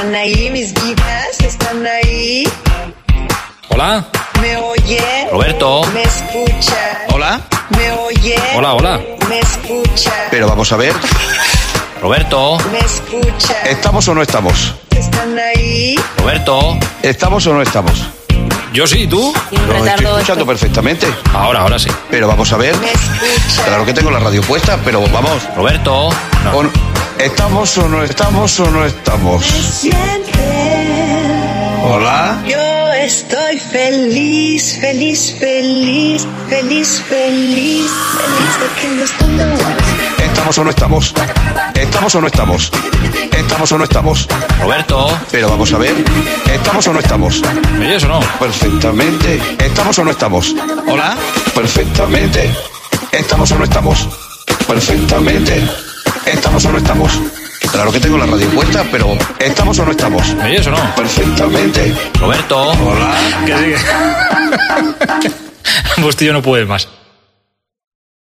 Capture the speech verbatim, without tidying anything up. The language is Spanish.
Están ahí mis vidas, están ahí. Hola. ¿Me oyen? Roberto. ¿Me escuchan? Hola. ¿Me oyen? Hola, hola. ¿Me escuchan? Pero vamos a ver. Roberto. ¿Me escuchan? ¿Estamos o no estamos? ¿Están ahí? Roberto. ¿Estamos o no estamos? Yo sí, ¿tú? Lo estoy escuchando perfectamente. Ahora, ahora sí. Pero vamos a ver. ¿Me escuchan? Claro que tengo la radio puesta, pero vamos. Roberto. No. O no- ¿Estamos o no estamos o no estamos? Hola. Yo estoy feliz, feliz, feliz, feliz, feliz, feliz de que no estoy tan mal. ¿Estamos o no estamos? ¿Estamos o no estamos? ¿Estamos o no estamos? Roberto. Pero vamos a ver. ¿Estamos o no estamos? ¿Me oyes o no? Perfectamente. ¿Estamos o no estamos? Hola. Perfectamente. ¿Estamos o no estamos? Perfectamente. ¿Estamos o no estamos? Claro que tengo la radio puesta, pero ¿estamos o no estamos? ¿Me oyes o no? Perfectamente. Roberto. Hola. Que sí. Pues tío, no puede más.